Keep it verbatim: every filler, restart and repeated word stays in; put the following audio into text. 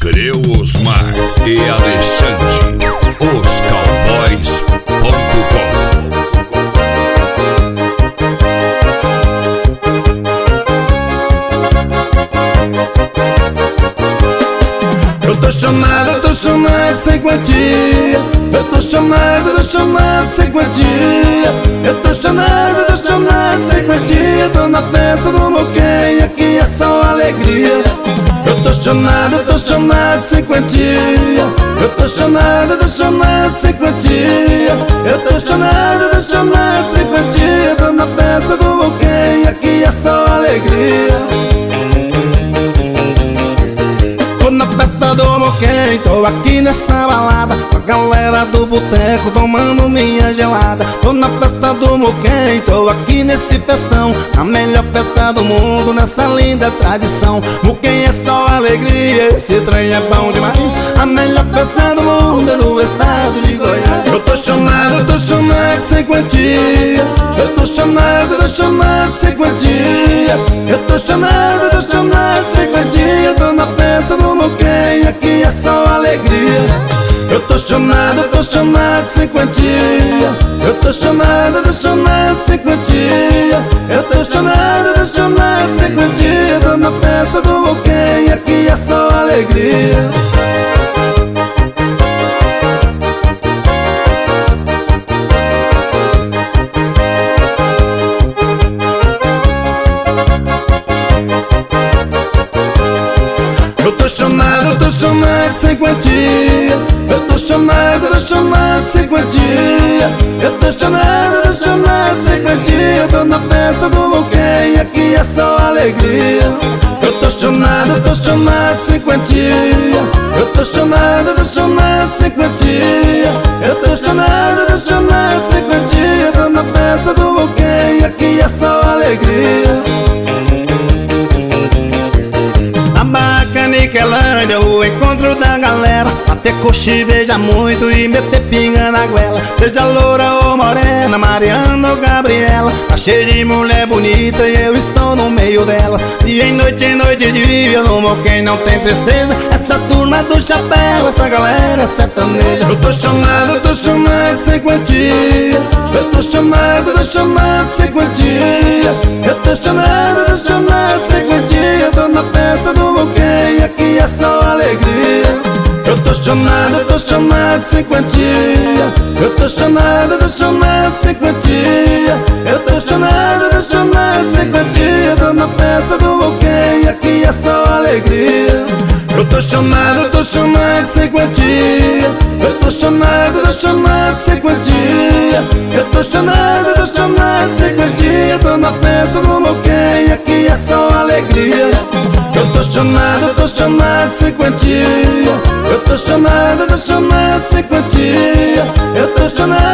Creu Osmar e Alexandre, os cowboys ponto com. Eu tô chamado, eu tô chamado sem quantia. Eu tô chamado, eu tô chamado sem quantia. Eu tô chamado, eu tô chamado sem quantia. Tô na festa do Moquém, aqui é só alegria. Eu tô chamado, eu tô chamado sem quantia. Eu tô chamado, eu tô chamado sem quantia. Eu tô chamado, eu tô chamado sem quantia. Tô na festa do Moquém, aqui é só alegria. Tô na festa do Moquém, tô aqui nessa balada com a galera do boteco tomando minha gelada. Tô na festa do Moquém, tô aqui nesse festão, a melhor festa do mundo nessa linda tradição. Moquém é só alegria, esse trem é bom demais. A melhor festa do mundo é do estado de Goiás. Eu tô chamado, eu tô chamado sem quantia. Eu tô chamado, eu tô chamado sem quantia. Eu tô chamado, eu tô chamado sem quantia. Tô na festa do Moquém, aqui é só alegria. Eu tô chamado, eu tô chamado sem quantia. Eu tô chamado, eu tô chamado sem quantia. Eu tô chamado, eu tô chamado sem quantia. Tô na festa do Moquém, aqui é só alegria. Eu tô chamado, eu tô chamado sem quantia. Eu tô chamado, eu tô chamado sem quantia. Eu tô chamado, eu tô chamado sem quantia. Tô na festa do Moquém, aqui é só alegria. Eu tô chamado, eu tô chamado sem quantia. Eu tô chamado, eu tô chamado sem quantia. Eu tô chamado, eu tô chamado sem quantia. Tô na festa do Moquém, aqui é só alegria. A barraca Niquelândia, o encontro da galera. Bater coxa e beija muito e meter pinga na goela. Seja loura ou morena, Mariana ou Gabriela, tá cheio de mulher bonita e eu estou no meio dela. Dia em noite, em noite e dia, no Moquém não tem tristeza. Esta turma do chapéu, essa galera é sertaneja. Eu tô chamado, eu tô chamado sem quantia. Eu tô chamado, eu tô chamado sem quantia. Eu tô chamado, eu tô chamado sem quantia. Tô na festa do Moquém, aqui é só alegria. Eu tô chamado, eu tô chamado sem quantia. Eu tô chamado, eu tô chamado sem quantia. Eu tô chamado, eu tô chamado sem quantia. Tô na festa do Moquém, aqui é só alegria. Eu tô chamado, eu tô chamado sem quantia. Eu tô chamado, eu tô chamado sem quantia. Eu tô chamado, eu tô chamado sem quantia. Tô na festa do Moquém, aqui é só alegria. Eu tô chamado, eu tô chamado sem quantia. Eu tô chamado, eu tô chamado sem quantia. Eu tô chamado